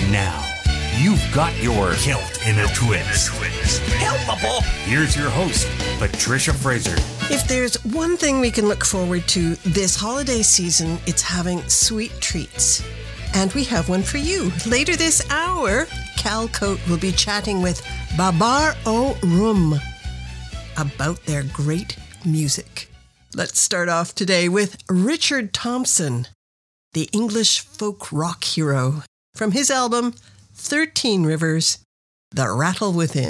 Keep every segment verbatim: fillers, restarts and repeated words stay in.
Now, you've got your Kilt in a Twist. Helpable! Here's your host, Patricia Fraser. If there's one thing we can look forward to this holiday season, it's having sweet treats. And we have one for you. Later this hour, Cal Cote will be chatting with Babar O Rum about their great music. Let's start off today with Richard Thompson, the English folk rock hero, from his album thirteen Rivers, The Rattle Within.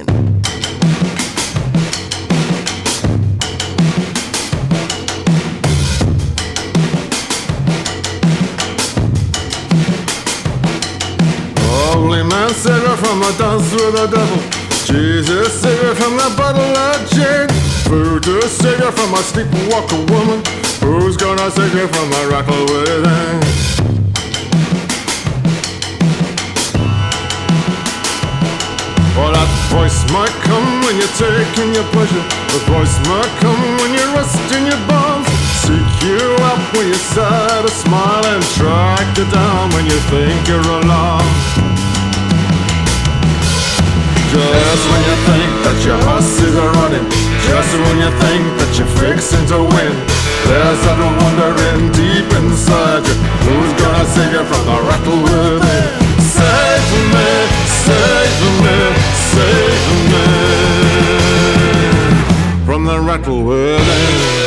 Holy man, savior from a dance with the devil. Jesus, savior from the bottle of gin. Voodoo, savior from a sleepwalker woman. Who's gonna save you from the rattle within? Well, that voice might come when you're taking your pleasure. The voice might come when you're resting your bones. Seek you up when you're sad or smile, and track you down when you think you're alone. Just when you think that your horses are running, just when you think that you're fixing to win, there's that wondering deep inside you. Who's gonna save you from the rattle within? Save me, save me, save me from the rattle within.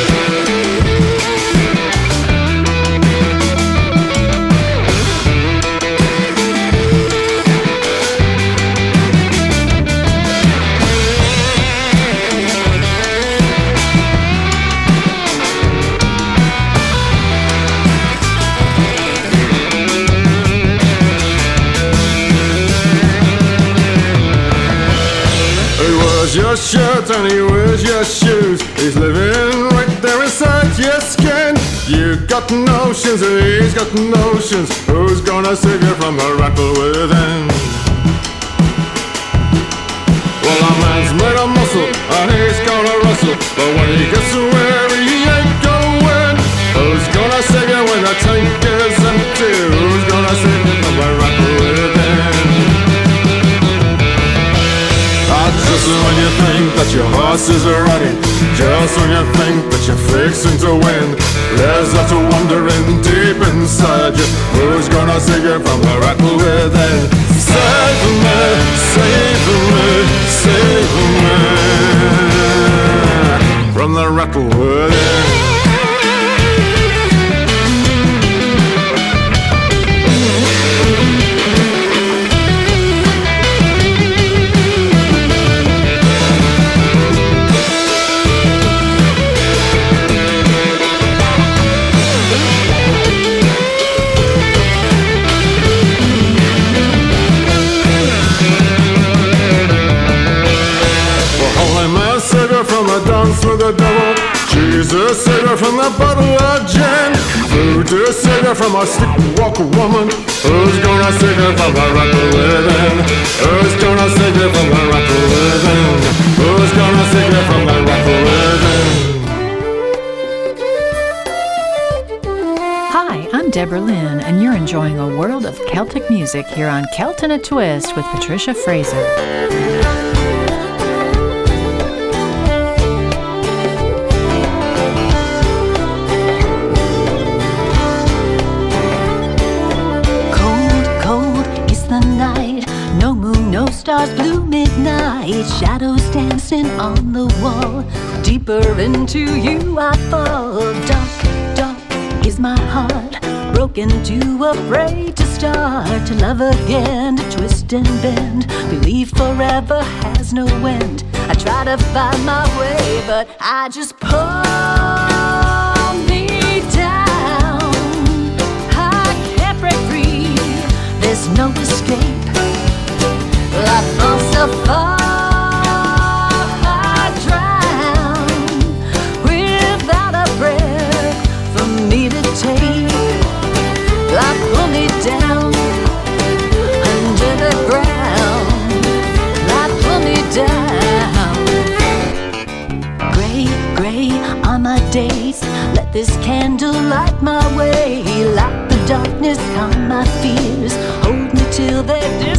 Your shirt and he wears your shoes. He's living right there inside your skin. You got notions and he's got notions. Who's gonna save you from the rattle within? Well, a man's made of muscle and he's gonna rustle, but when he gets where he ain't gonna win. Who's gonna save you when the tank is empty? Who's gonna save you from the rattle within? Just when you think that your horses are running, just when you think that you're fixing to win, there's that wondering deep inside you. Who's gonna save you from the rattle within? Save me, save me, save me from the rattle within. From a dance with the devil, Jesus, savior from the bottle of gin. Voodoo, savior from a sleepwalker woman. Who's gonna save you from the rattle within? Who's gonna save you from the rattle within? Who's gonna save you from the rattle within? Hi, I'm Deborah Lynn, and you're enjoying a world of Celtic music here on Celt in a Twist with Patricia Fraser. Stars, blue midnight, shadows dancing on the wall. Deeper into you I fall. Dark, dark is my heart, broken, too afraid to start. To love again, to twist and bend. Believe forever has no end. I try to find my way, but I just pull me down. I can't break free, there's no escape. I fall so far, I drown without a breath for me to take. I pull me down under the ground. I pull me down. Gray, gray are my days. Let this candle light my way. Light the darkness, calm my fears. Hold me till they're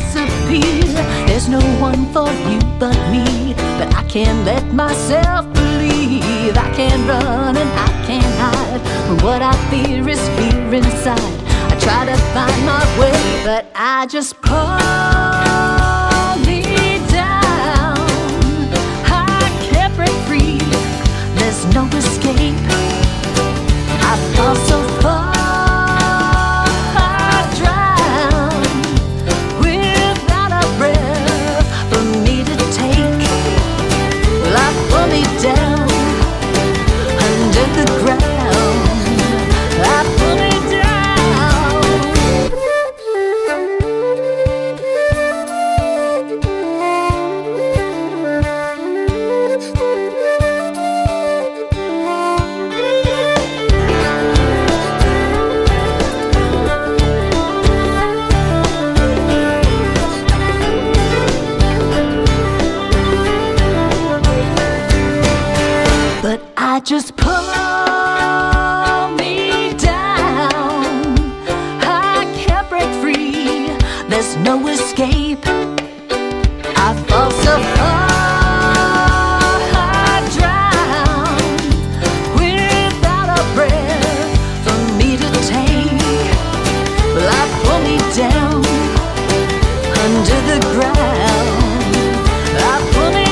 for you but me. But I can't let myself believe I can run and I can't hide. What I fear is fear inside. I try to find my way, but I just pull me down. I can't break free. There's no escape. I fall so far. Down under the ground, I pull me I just pull me down. I can't break free. There's no escape. I fall so far. I drown without a breath for me to take. Well, I pull me down under the ground. I pull me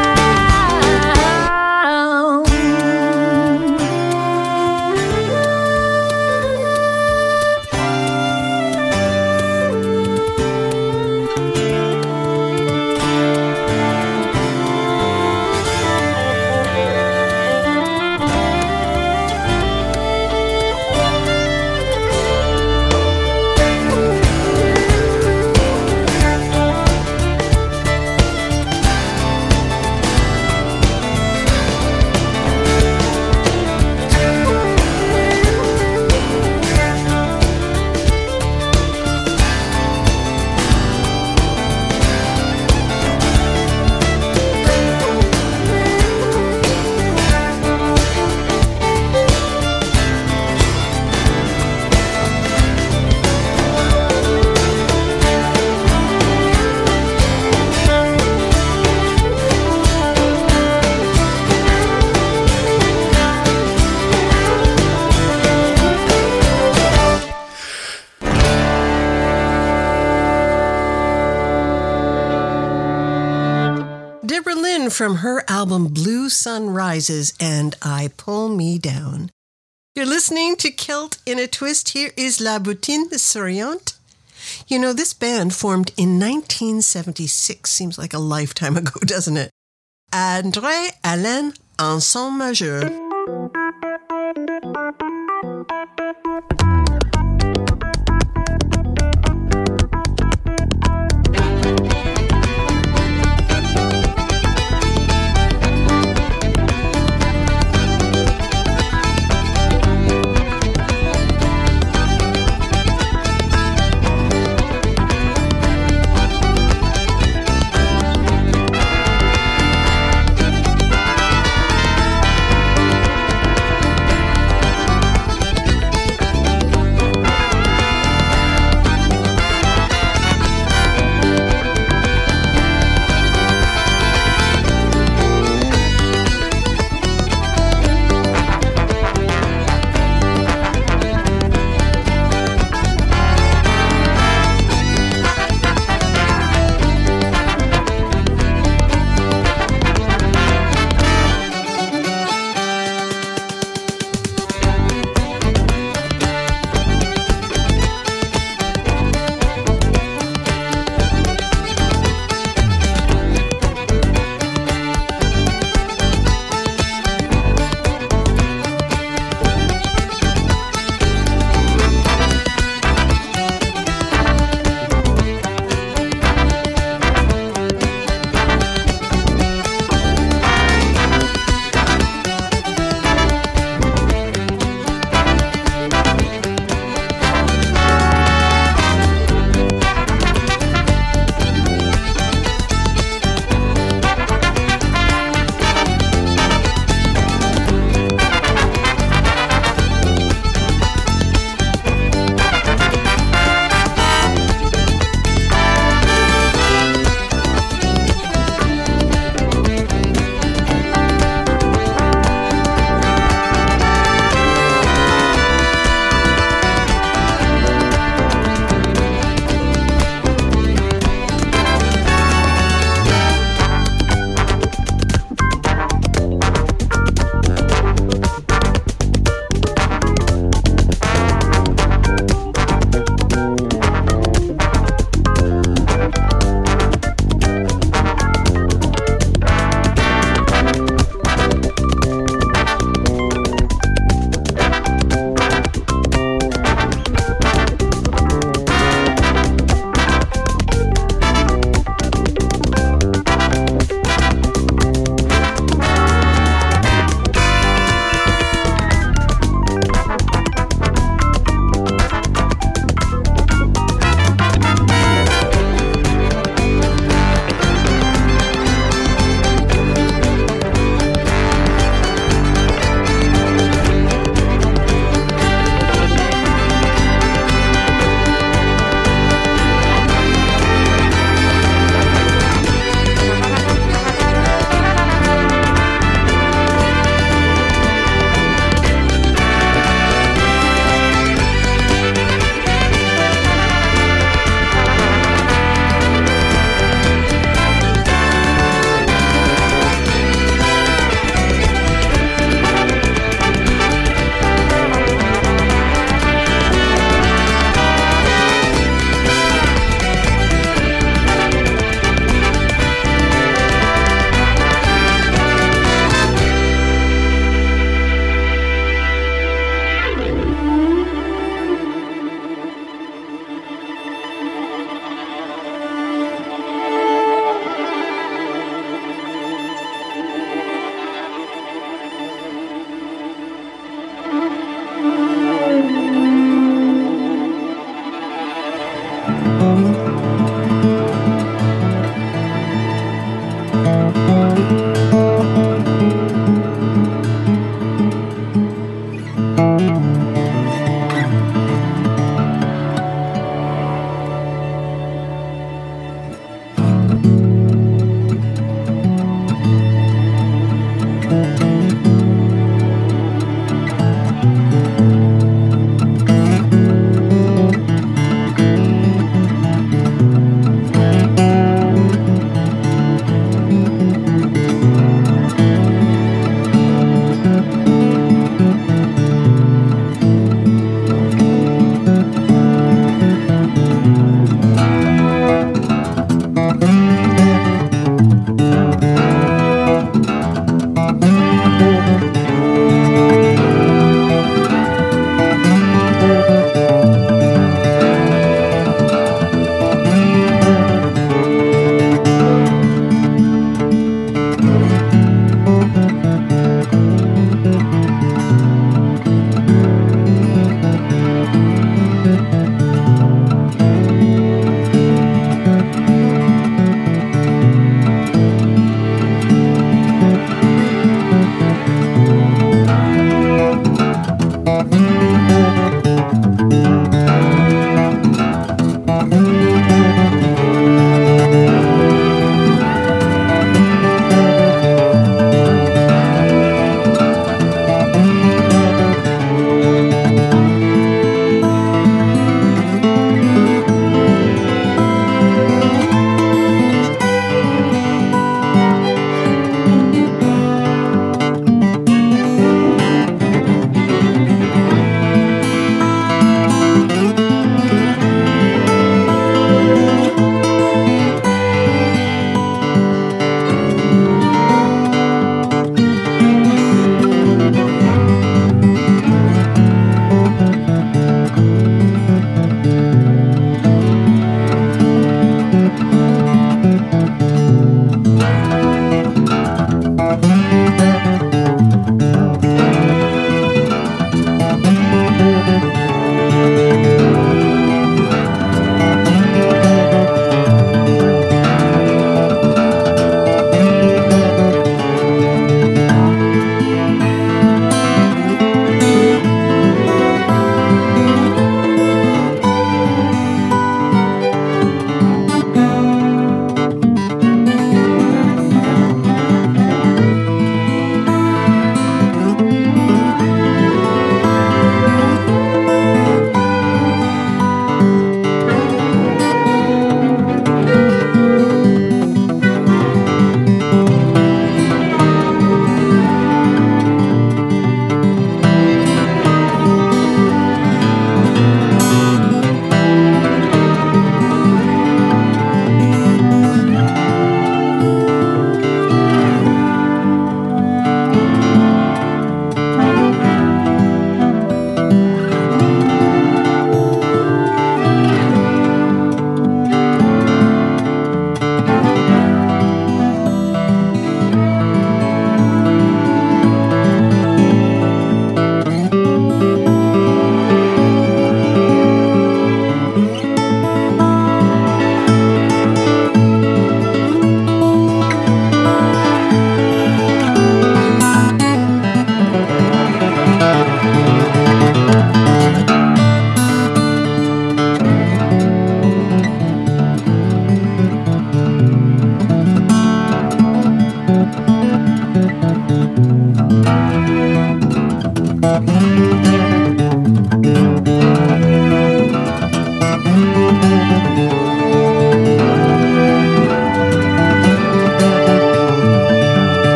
from her album Blue Sun Rises and I Pull Me Down. You're listening to Celt in a Twist. Here is La Bottine Souriante. You know, this band formed in nineteen seventy-six. Seems like a lifetime ago, doesn't it? André Alain en son majeur.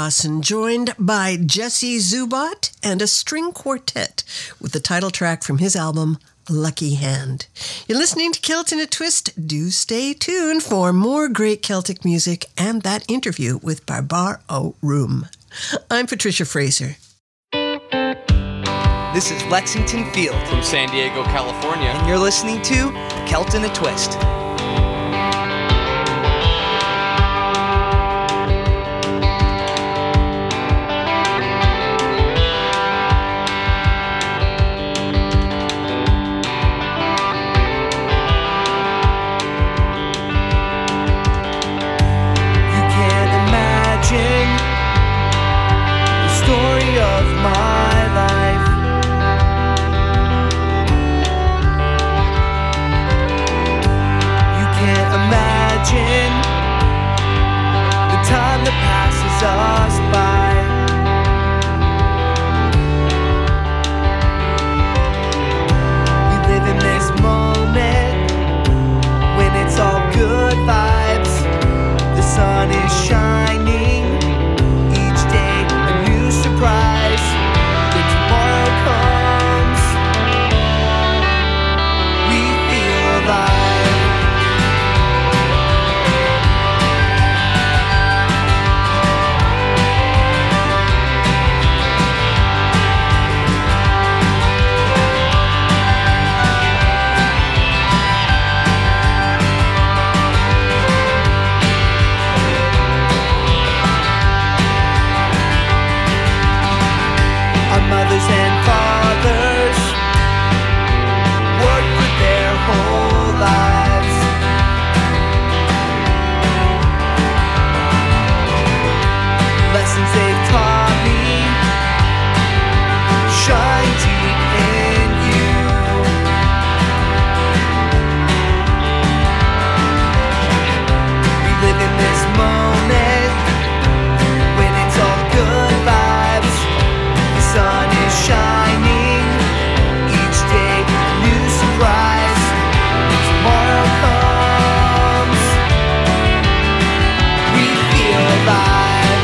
Dawson, joined by Jesse Zubot and a string quartet with the title track from his album, Lucky Hand. You're listening to Celt in a Twist. Do stay tuned for more great Celtic music and that interview with Barbar Ó Ruam. I'm Patricia Fraser. This is Lexington Field from San Diego, California, and you're listening to Celt in a Twist. Us by. We live in this moment when it's all good vibes. The sun is shining each day, a new surprise. When tomorrow comes, we feel alive. Mothers and fathers work for their whole lives. Lessons they've taught me shine deep in you. We live in this moment when it's all good vibes. The sun is shining each day, new surprise. When tomorrow comes, we feel alive.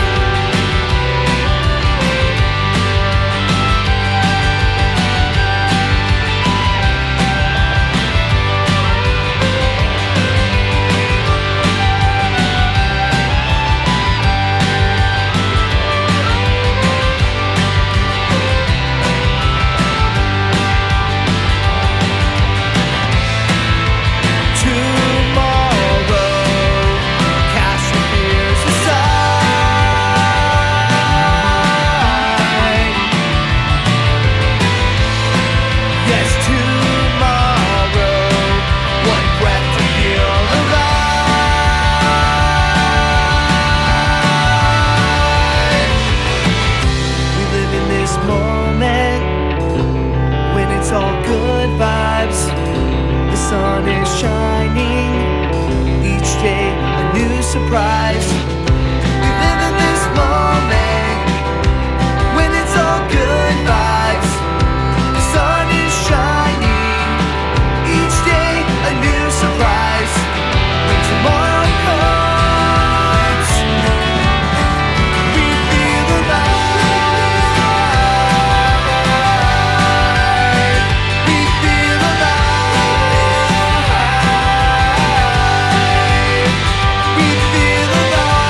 Surprise. We live in this moment when it's all good vibes. The sun is shining each day, a new surprise. When tomorrow comes, we feel alive. We feel alive. We feel alive.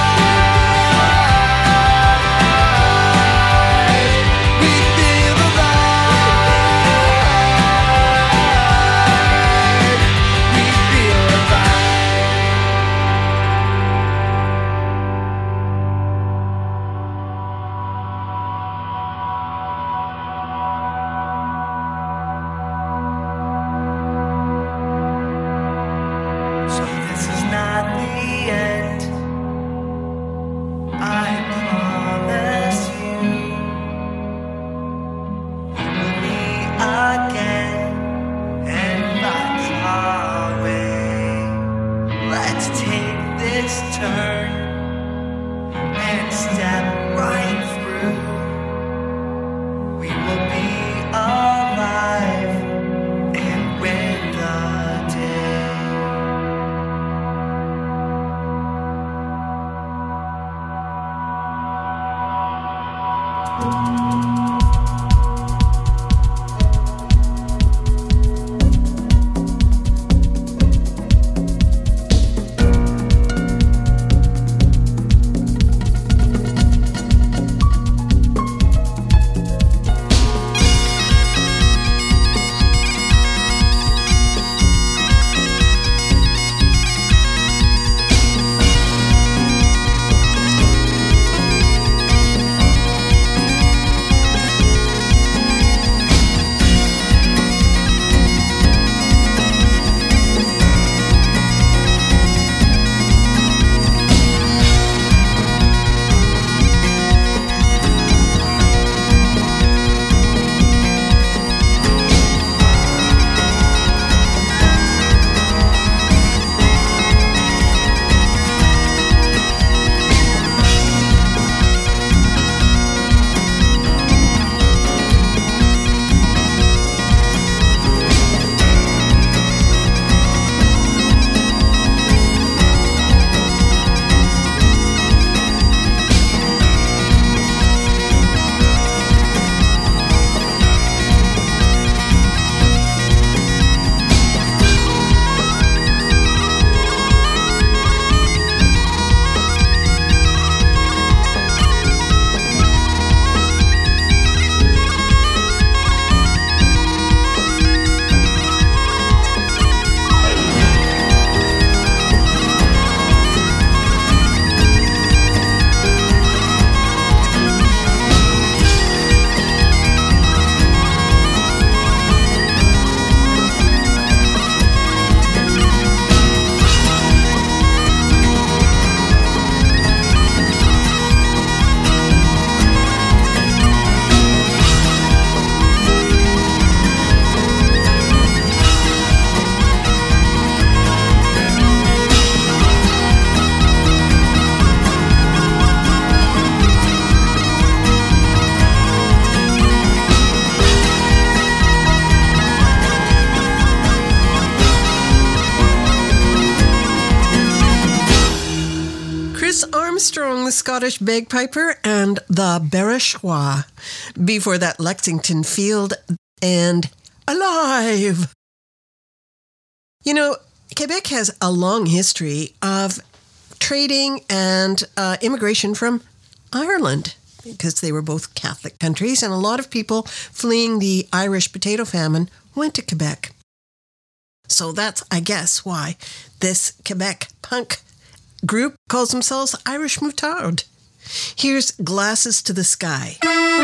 Armstrong, the Scottish bagpiper, and the Barishois. Before that, Lexington Field and Alive. You know, Quebec has a long history of trading and uh, immigration from Ireland, because they were both Catholic countries, and a lot of people fleeing the Irish potato famine went to Quebec. So that's, I guess, why this Quebec punk group calls themselves Irish Moutarde. Here's Glasses to the Sky.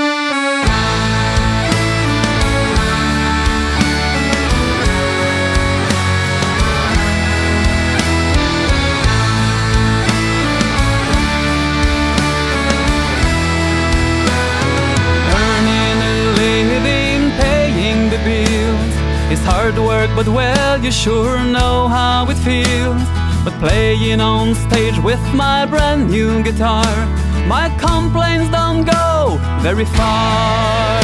It's hard work, but well, you sure know how it feels. But playing on stage with my brand new guitar, my complaints don't go very far.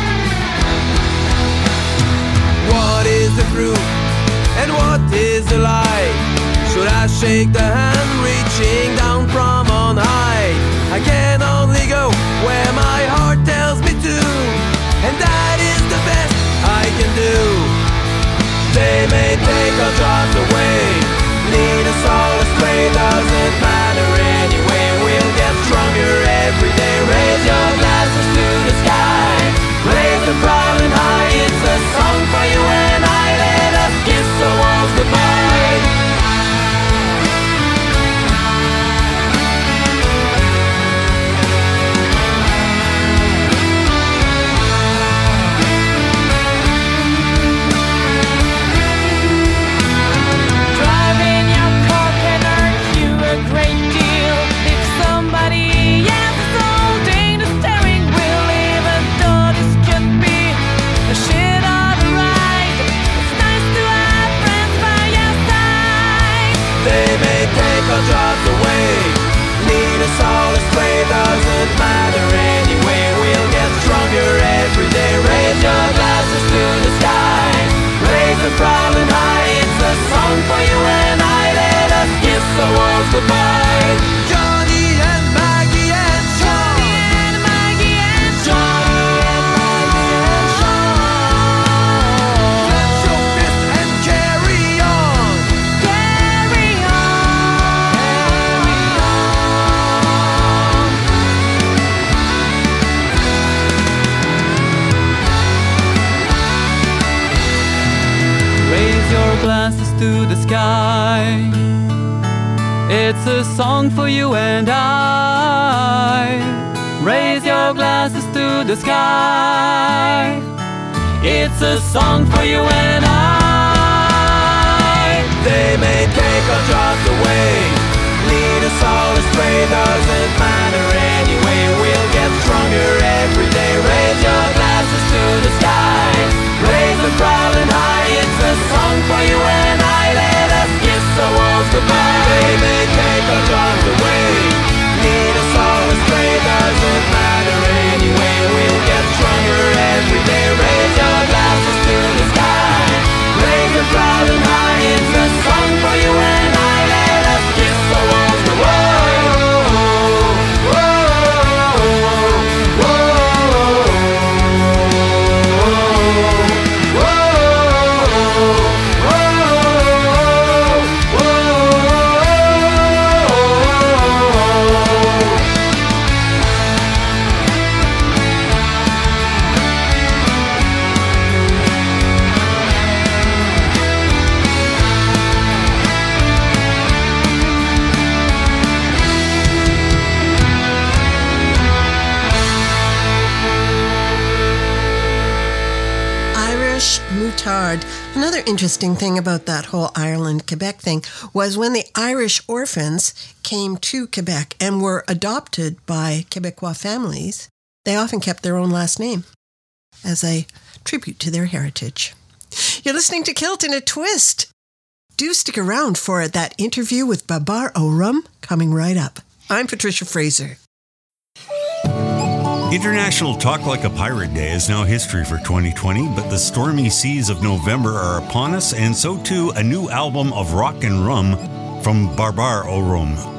What is the truth and what is the lie? Should I shake the hand reaching down from on high? I can only go where my heart tells me to, and that is the best I can do. They may take our jobs away, lead us all astray, doesn't matter anyway. We'll get stronger every day. Raise your glasses to the sky, raise them proud and high. It's a song for you and I. Let us kiss the walls goodbye. Jobs away, lead us all astray, doesn't matter anyway. We'll get stronger every day. Raise your glasses to the sky, raise them proud and high. It's a song for you and I. Let us kiss the walls goodbye. Johnny and Maggie and Sean, Johnny and Maggie and Sean, Johnny and Maggie and Sean. Clench your fist and carry on, carry on. Glasses to the sky. It's a song for you and I. Raise your glasses to the sky. It's a song for you and I. They may take our jobs away, lead us all astray, doesn't matter anyway. We'll get stronger every day. Raise your glasses to the sky, raise them proud and high. It's a song for you and I. Let us kiss the walls goodbye. They may take our jobs away, lead us all astray, doesn't matter anyway. We'll get stronger every day. Raise your glasses to the sky, raise them proud and high. It's a song for you and I. Let us kiss the walls goodbye. Another interesting thing about that whole Ireland-Quebec thing was when the Irish orphans came to Quebec and were adopted by Quebecois families, they often kept their own last name as a tribute to their heritage. You're listening to Kilt in a Twist. Do stick around for that interview with Babar O'Rum coming right up. I'm Patricia Fraser. International Talk Like a Pirate Day is now history for twenty twenty, but the stormy seas of November are upon us, and so too a new album of rock and rum from Babar O'Rum.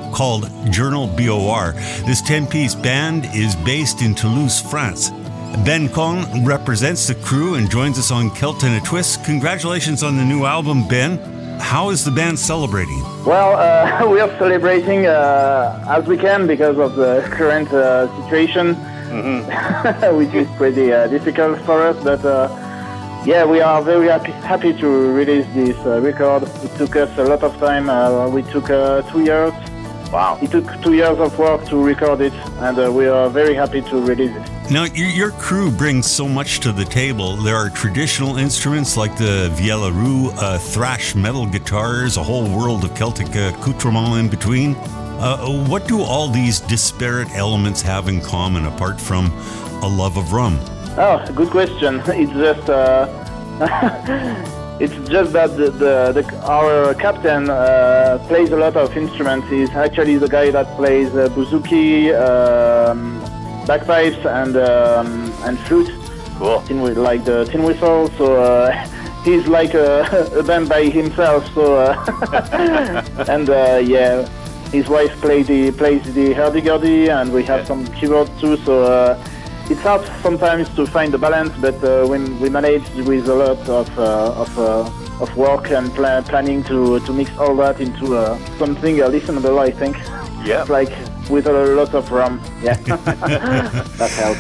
called Journal B O R. This ten-piece band is based in Toulouse, France. Ben Con represents the crew and joins us on Celt in a Twist. Congratulations on the new album, Ben. How is the band celebrating? Well, uh, we are celebrating uh, as we can because of the current uh, situation, mm-hmm. which is pretty uh, difficult for us. But uh, yeah, we are very happy, happy to release this uh, record. It took us a lot of time. Uh, we took uh, two years. Wow. It took two years of work to record it, and uh, we are very happy to release it. Now, your crew brings so much to the table. There are traditional instruments like the vielle roux, uh, thrash metal guitars, a whole world of Celtic accoutrement in between. Uh, what do all these disparate elements have in common apart from a love of rum? Oh, good question. It's just uh, it's just that the, the, the our captain uh, plays a lot of instruments. He's actually the guy that plays uh, bouzouki, um, bagpipes and um, and flute. Cool. Tin, like the tin whistle. So uh, he's like a, a band by himself. So uh, and uh, yeah, his wife plays the plays the hurdy-gurdy, and we have some keyboards too. So uh, it's hard sometimes to find the balance, but uh, when we manage with a lot of uh, of uh, of work and pl- planning to to mix all that into uh, something uh, listenable, I think. Yeah. Like with a lot of rum. Yeah. That helps.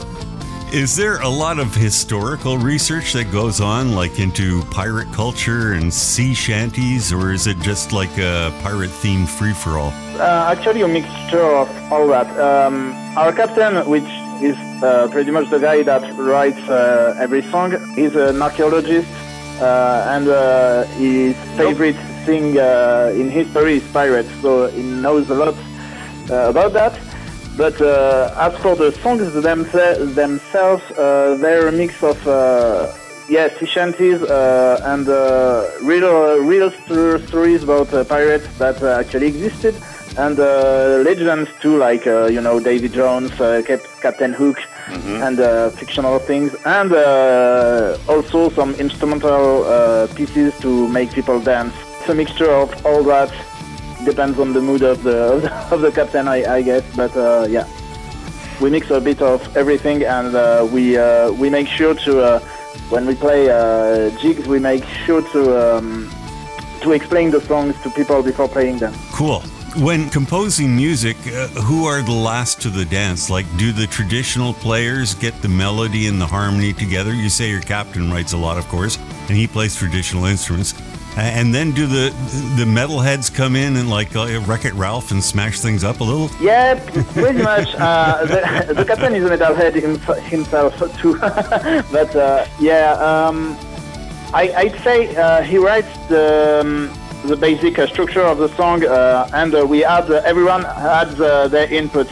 Is there a lot of historical research that goes on, like into pirate culture and sea shanties, or is it just like a pirate-themed free-for-all? Uh, actually, a mixture of all that. Um, our captain, which is uh, pretty much the guy that writes uh, every song, he's an archaeologist, uh, and uh, his favorite thing uh, in history is pirates, so he knows a lot uh, about that. But uh, as for the songs themse- themselves, uh, they're a mix of uh, yeah, sea shanties uh, and uh, real uh, real st- stories about uh, pirates that uh, actually existed, and uh, legends too, like uh, you know Davy Jones, uh, Cap- Captain Hook, mm-hmm. and uh, fictional things, and uh, also some instrumental uh, pieces to make people dance. It's a mixture of all that. Depends on the mood of the of the, of the captain, I, I guess. But uh, yeah, we mix a bit of everything, and uh, we uh, we make sure to uh, when we play uh, jigs, we make sure to um, to explain the songs to people before playing them. Cool. When composing music, uh, who are the last to the dance? Like, do the traditional players get the melody and the harmony together? You say your captain writes a lot, of course, and he plays traditional instruments. And then do the the metalheads come in and like uh, Wreck-It Ralph and smash things up a little? Yeah, pretty much. Uh, the, the captain is a metalhead himself too. But uh, yeah, um, I, I'd say uh, he writes the, um, the basic uh, structure of the song, uh, and uh, we add uh, everyone adds uh, their input.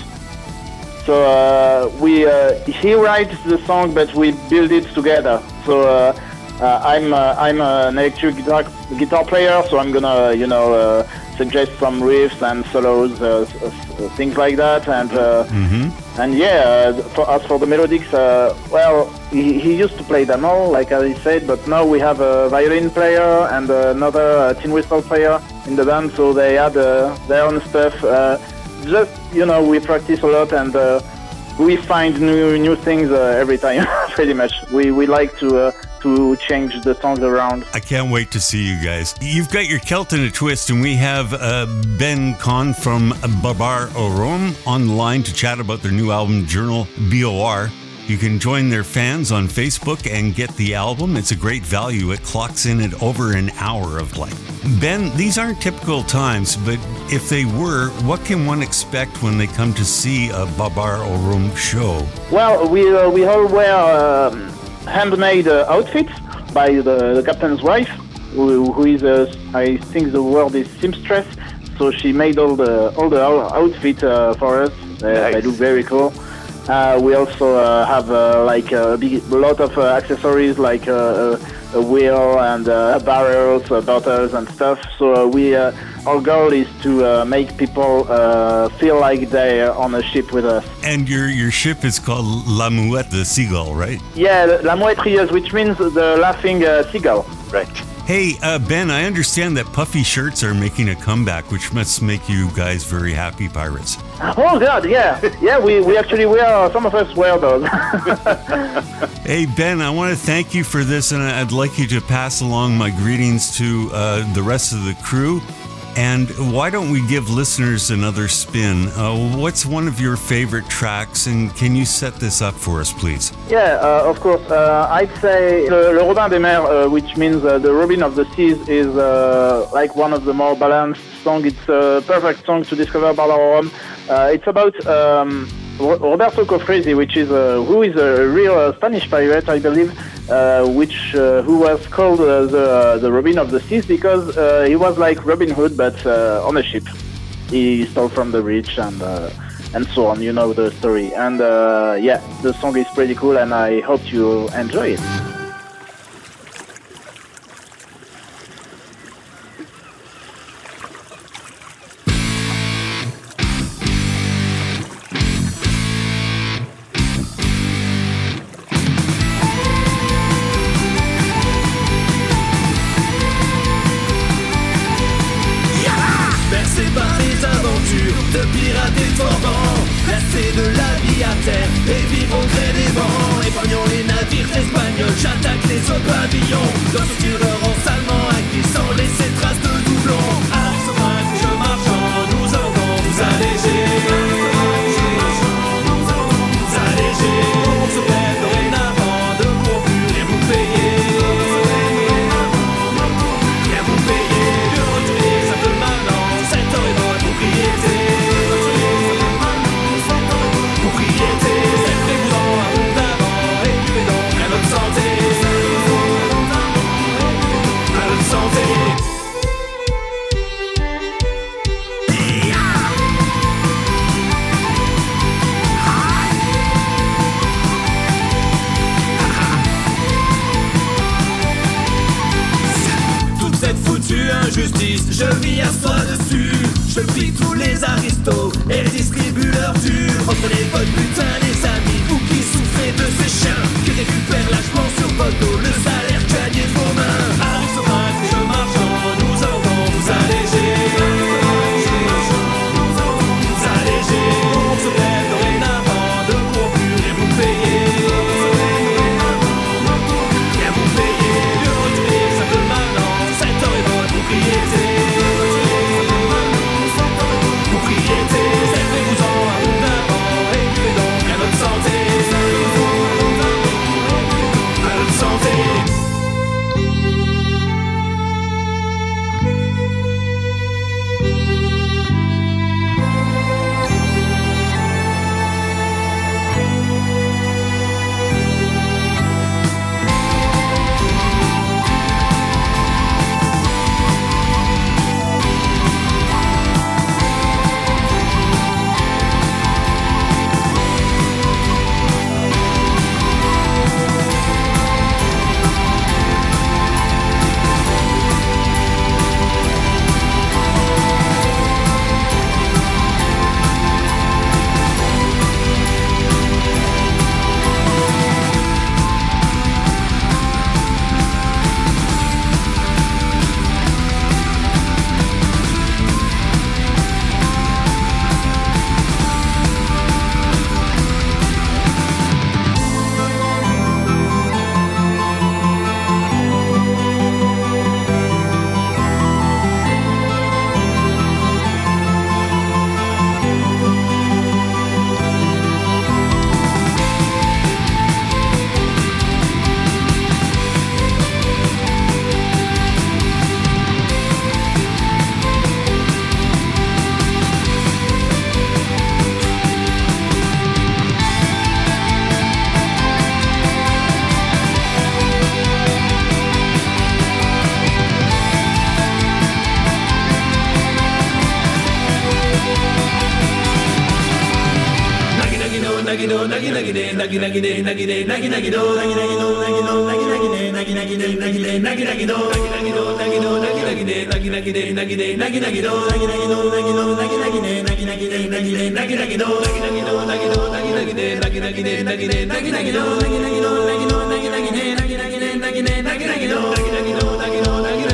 So uh, we uh, he writes the song, but we build it together. So. Uh, Uh, I'm uh, I'm an electric guitar guitar player, so I'm gonna you know uh, suggest some riffs and solos, uh, uh, things like that, and uh, mm-hmm. and yeah. Uh, for, as for the melodics, uh, well, he, he used to play them all, like I said, but now we have a violin player and another uh, tin whistle player in the band, so they add uh, their own stuff. Uh, just you know, we practice a lot and. Uh, We find new new things uh, every time, pretty much. We we like to uh, to change the songs around. I can't wait to see you guys. You've got your Celt in a Twist, and we have uh, Ben Con from Babar au Rhum on the line to chat about their new album, Journal B O R. You can join their fans on Facebook and get the album. It's a great value. It clocks in at over an hour of play. Ben, these aren't typical times, but if they were, what can one expect when they come to see a Babar au Rhum show? Well, we uh, we all wear uh, handmade uh, outfits by the, the captain's wife, who, who is, uh, I think the word is seamstress. So she made all the all the outfit uh, for us. Uh, nice. They look very cool. Uh, we also uh, have uh, like a big, lot of uh, accessories like uh, a wheel and uh, barrels, uh, bottles and stuff. So uh, we, uh, our goal is to uh, make people uh, feel like they're on a ship with us. And your your ship is called La Mouette, the seagull, right? Yeah, La Mouette Rieuse, which means the laughing uh, seagull. Right. Hey, uh, Ben, I understand that puffy shirts are making a comeback, which must make you guys very happy, pirates. Oh, God, yeah. Yeah, we, we actually wear, some of us wear those. Hey, Ben, I want to thank you for this, and I'd like you to pass along my greetings to uh, the rest of the crew. And why don't we give listeners another spin? Uh, what's one of your favorite tracks, and can you set this up for us, please? Yeah, uh, of course. Uh, I'd say Le, Le Robin des Mers, uh, which means uh, the Robin of the Seas, is uh, like one of the more balanced songs. It's a perfect song to discover Barbarorum. Uh, it's about um, Roberto Cofresi, which is uh, who is a real uh, Spanish pirate, I believe, uh, which uh, who was called uh, the uh, the Robin of the Seas because uh, he was like Robin Hood, but uh, on a ship. He stole from the rich and uh, and so on. You know the story. And uh, yeah, the song is pretty cool, and I hope you enjoy it. De pirates et forbans, lassés de la vie à terre et vivre au gré des vents. Épargnons les navires espagnols, j'attaque les autres pavillons. Dans ce tireur en salement acquis sans laisser trace de doublons. À ce match marchand, nous allons vous alléger. Nous allons vous alléger. On se plaît dorénavant de conclure et vous payer. Et vous payer. De retirer simplement cette heure et votre propriété. Injustice, je vis à soi dessus. Je plie tous les aristos et redistribue leur dû. Reprenez votre butin les amis, vous qui souffrez de ces chiens qui récupèrent lâchement sur votre dos le salaire gagné de vos mains. Avec ce match marchand, nous allons vous alléger. Nous allons vous alléger. On se lève dorénavant de conclure et vous payer. Et vous payer. De retirer simplement cette heure et votre propriété. Propriété, servez-vous-en à vous d'avant et buvez donc à notre santé. À notre santé. Naggy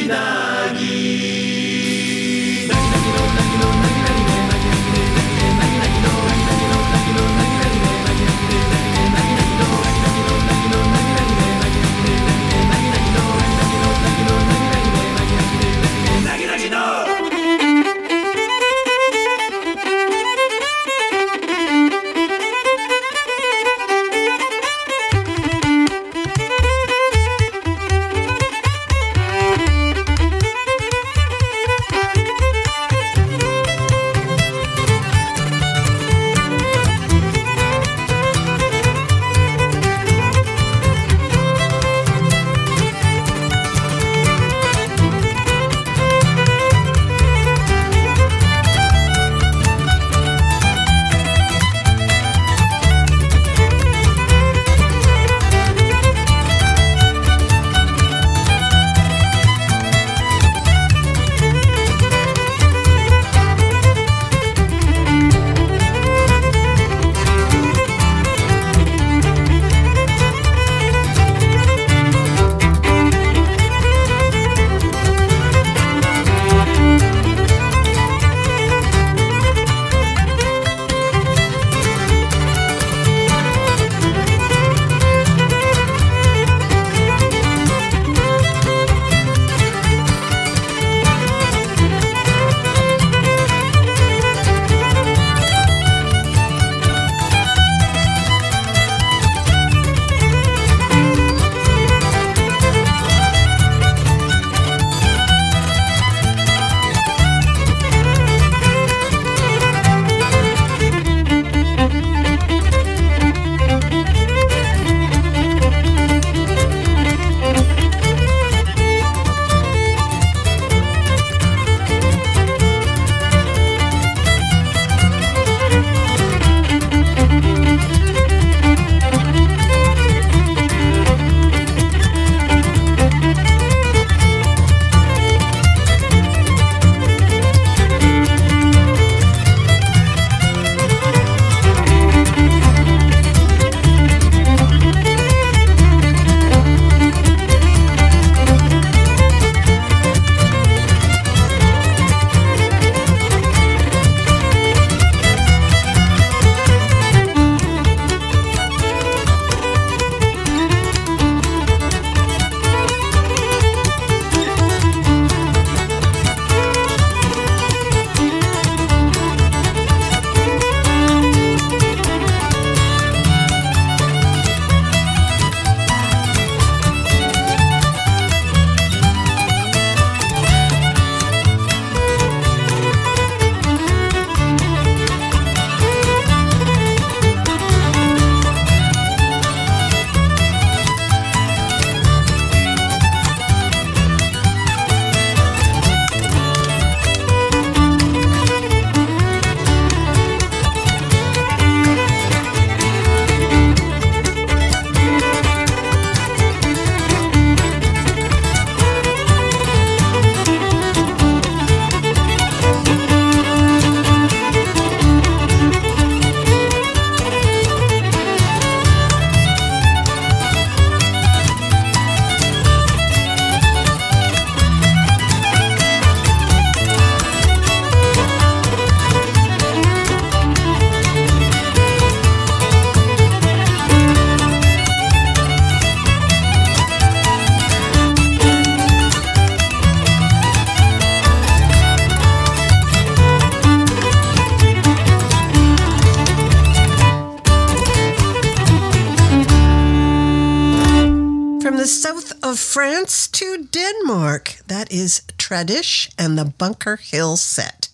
the south of France to Denmark. That is Tradish and the Bunker Hill Set.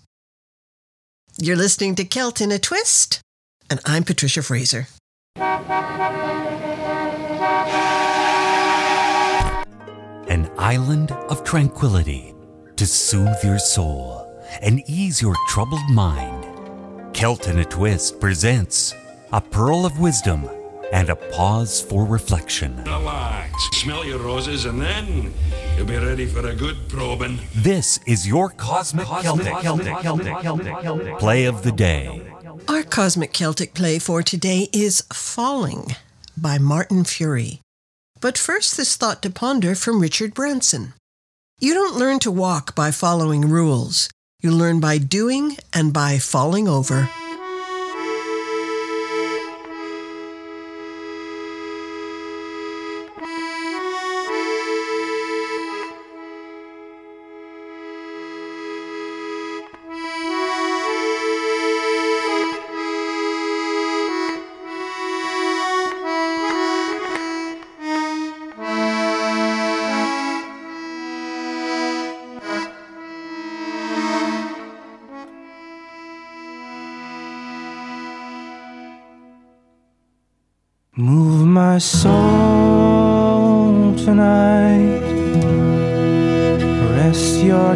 You're listening to Celt in a Twist, and I'm Patricia Fraser. An island of tranquility to soothe your soul and ease your troubled mind. Celt in a Twist presents a pearl of wisdom and a pause for reflection. Relax, smell your roses, and then you'll be ready for a good probing. This is your Cosmic, Cosmic Celtic, Celtic, Celtic, Celtic, Celtic, Celtic play of the day. Our Cosmic Celtic play for today is Falling by Martin Fury. But first, this thought to ponder from Richard Branson. You don't learn to walk by following rules. You learn by doing and by falling over. Move my soul tonight, rest your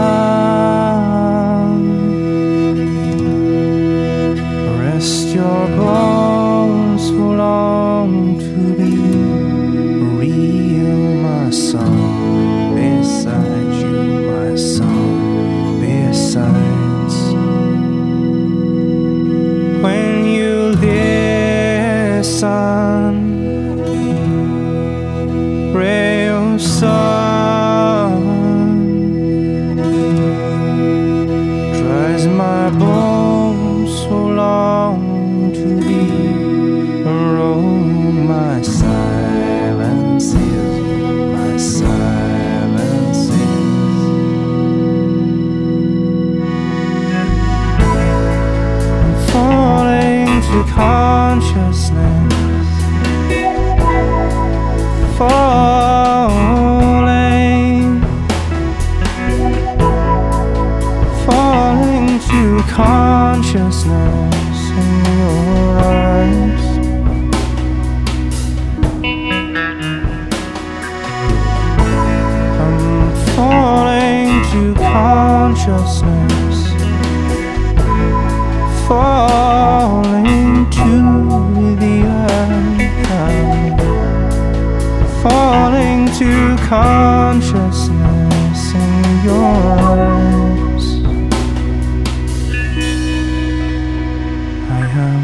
tongue, rest your bones who long to be real, my song beside you, my song besides. When you listen, ray of sun dries my bones so long to be around. My silence is, my silence is. I'm falling to consciousness, falling, falling to consciousness in your eyes. I'm falling to consciousness, falling to the earth, falling to consciousness in your eyes. I am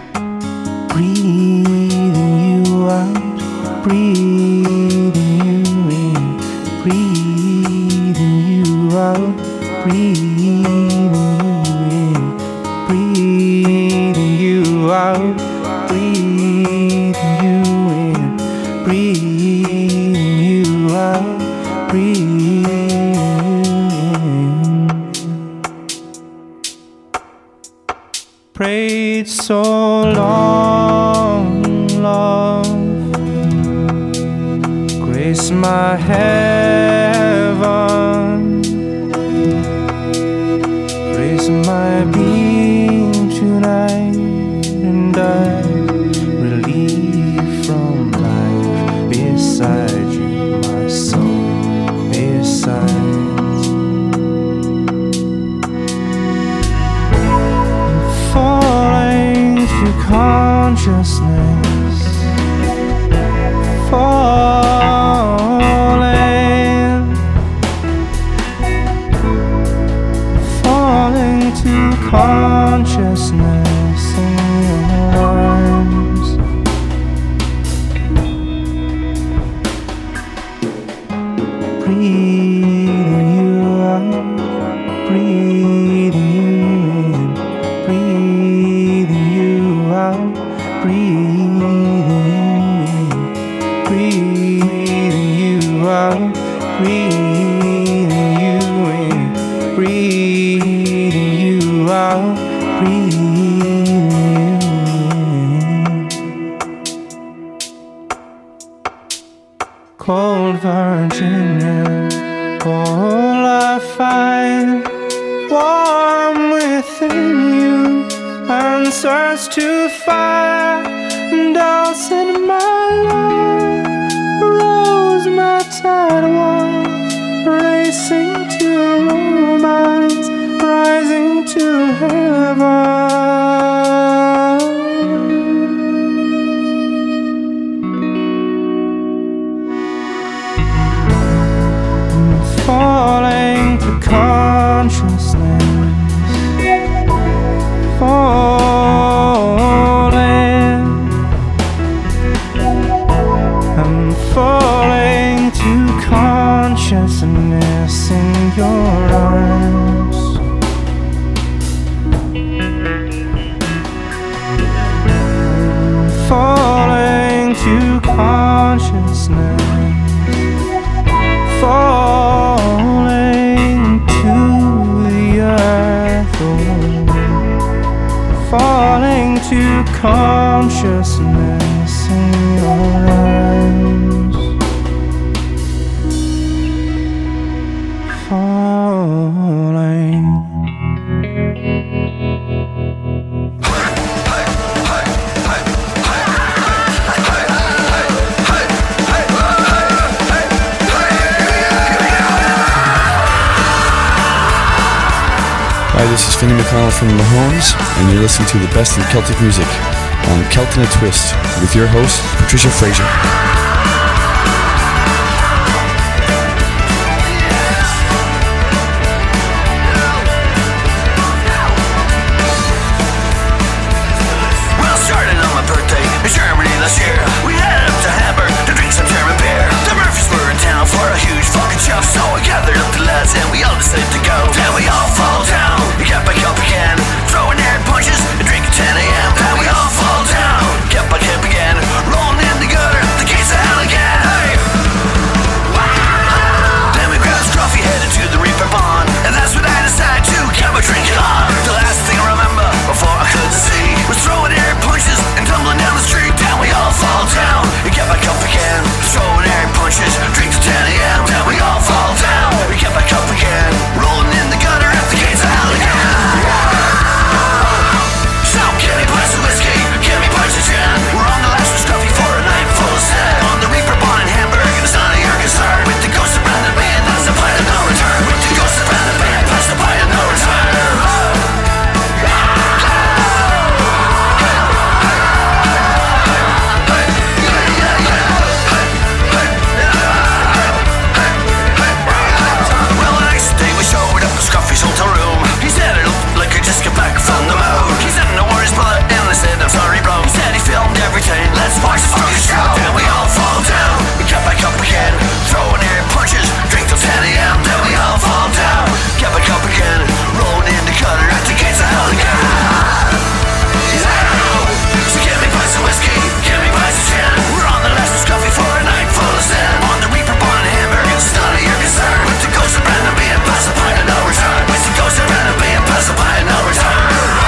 breathing you out, breathing you in, breathing you out, breathing you in, breathing you out, breathing you in, breathing you out, breathing in. Prayed so long, love, grace my heaven, grace my being tonight, and I relieve from life beside you, my soul besides. I'm falling to consciousness, falling, falling to consciousness in your arms. Breathing you out, breathing you in, breathing you out, breathing you in, breathing you out, breathing you in, breathing you out, breathing you in. Cold Virginia, all I find warm within you, answers to fire, dulcet my love, rose my tide walls, racing to romance, rising to heaven. Falling to consciousness, falling, I'm falling to consciousness. to consciousness, falling to the earth, oh, falling to consciousness in your arms, falling. Hi, this is Finney McConnell from the Mahomes, and you're listening to the best in Celtic music on Kelton a Twist with your host, Patricia Fraser. Well, started on my birthday in Germany last year. We headed up to Hamburg to drink some German beer. The Murphys were in town for a huge fucking show, so I gathered up the lads and we all decided to go. Then we all fall down, we get back up again, throwing air punches and drinking ten a.m. Then we all fall down, get back up again, rolling in the gutter, the gates of hell again. Hey! Wow! Then we grabbed Scruffy, headed to the Reaper Bond, and that's when I decided to get my drinking on. The last thing I remember before I couldn't see was throwing air punches and tumbling down the street. Then we all fall down and get back up again, throwing air punches, drink to ten a.m. Then we all fall down, we get back up again, rolling in the gutter at the gates of hell again. So give me pints of whiskey, give me pints of gin. We're on the last with Scruffy for a night full of sin. On the Reaper Bond in Hamburg, and it's none of your concern. With the ghost of Brandon Band, that's the point of no return. With the ghost of Brandon Band, that's the point of no return. Scruffy's hotel room. He said it looked like I just got back from the moon. He said no worries, but and I said I'm sorry, bro. He said he filmed everything. Let's watch the fucking show. Then we all fall down. We get back up again, throwing air punches, drink till ten a.m. Then we all fall down, get back up again, rolling in the gutter at the gates of hell again. So give me pints of whiskey, give me pints of gin. We're on the last with Scruffy for a night full of sin. On the Reaper Bond in Hamburg, it's none of your concern. With the ghost of Brandon being past the point of no return. With the ghost of Brandon being past the point of no return.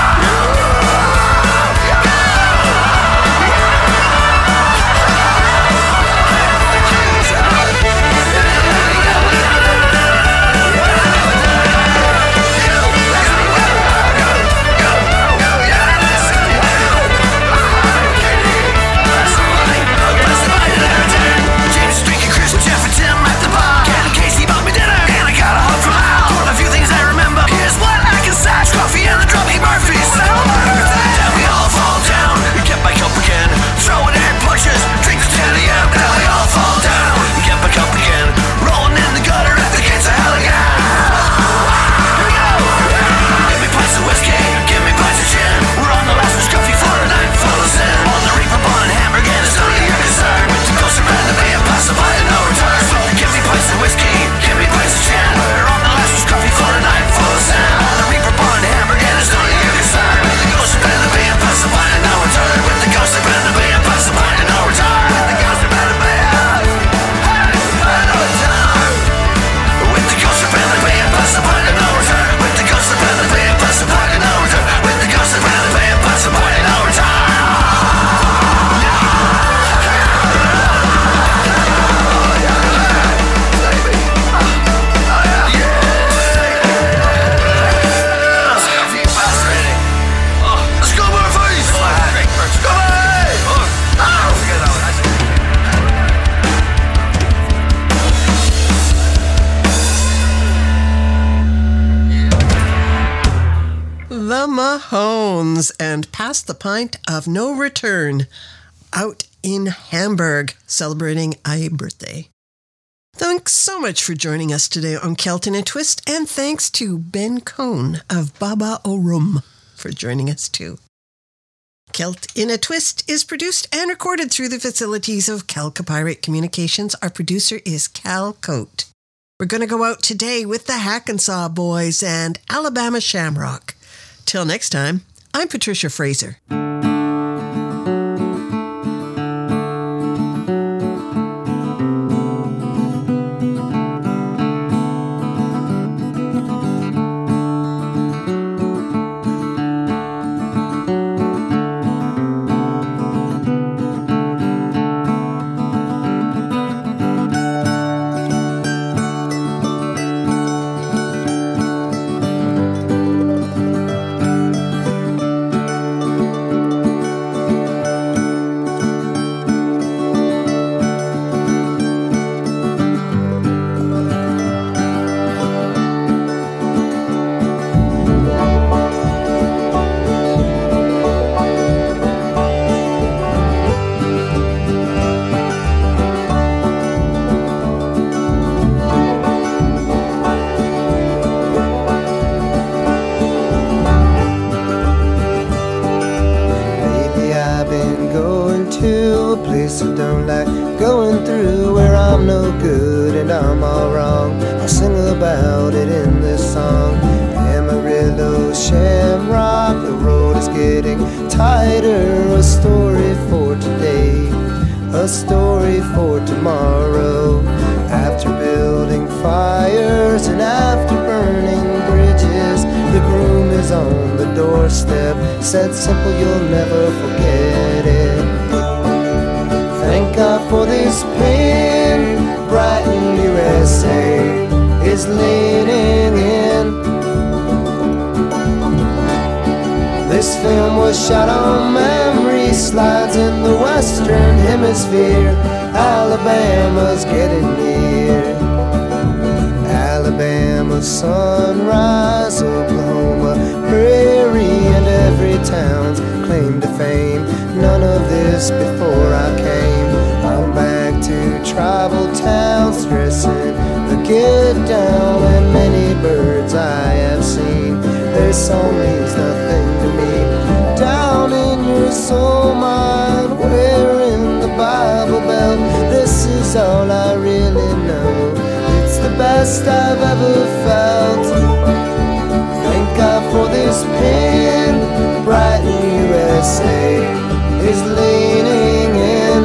Mahones and Past the Pint of No Return out in Hamburg celebrating a birthday. Thanks so much for joining us today on Kelton and Twist, and thanks to Ben Cohn of Baba Orum for joining us too. Celt in a Twist is produced and recorded through the facilities of Calcopyrate Communications. Our producer is Cal Coate. We're going to go out today with the Hackensaw Boys and Alabama Shamrock. Till next time, I'm Patricia Fraser. guess I don't like going through where I'm no good and I'm all wrong. I'll sing about it in this song. Amarillo, Shamrock, the road is getting tighter. A story for today, a story for tomorrow. After building fires and after burning bridges, the groom is on the doorstep. Said simple, you'll never forget it. Thank God for this pen. Brighton, U S A is leaning in. This film was shot on memory slides in the Western Hemisphere. Alabama's getting near. Alabama sunrise, Oklahoma prairie, and every town's claim to fame. None of this before I came. I'm back to tribal town, stressing the get down, and many birds I have seen. Their song means nothing to me. Down in your soul mine, where in the Bible Belt, this is all I really know. It's the best I've ever felt. Thank God for this pen. Brighton, U S A is leaning in.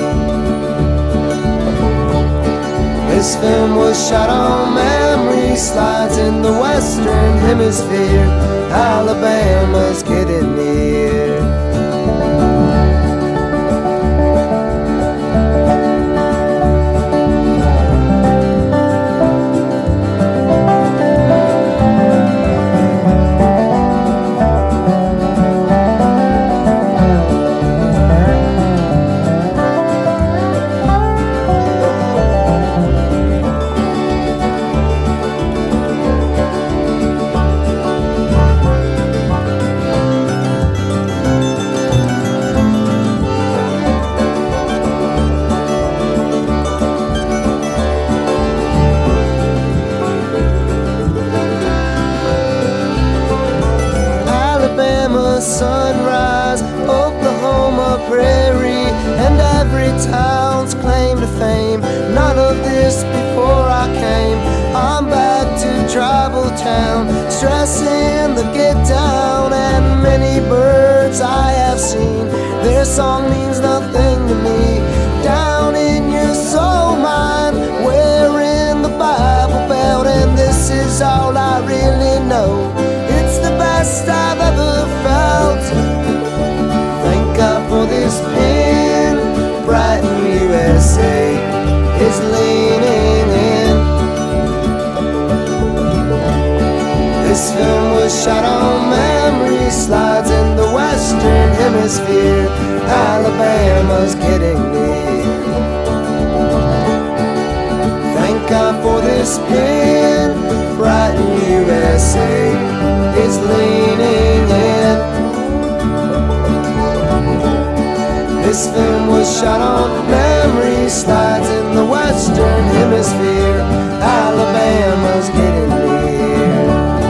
This film was shot on memory slides in the Western Hemisphere. Alabama's getting near. Sunrise, Oklahoma prairie, and every town's claim to fame. None of this before I came. I'm back to tribal town, stressing the get down, and many birds I have seen. Their song means nothing to me. Down in your soul mine, where in the Bible Belt, and this is all I really know. It's the best I've ever felt. Thank God for this pen. Brighton, U S A is leaning in. This film was shot on memory slides in the Western Hemisphere. Alabama's getting near. Thank God for this pen. Brighton, U S A is leaning in. This film was shot on memory slides in the Western Hemisphere. Alabama's getting near.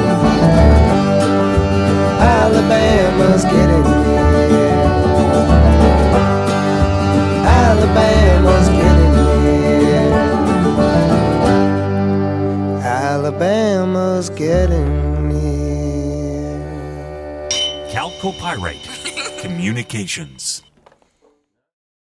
Alabama's getting near. Alabama's getting near. Alabama's getting near. Calcopyrite Communications.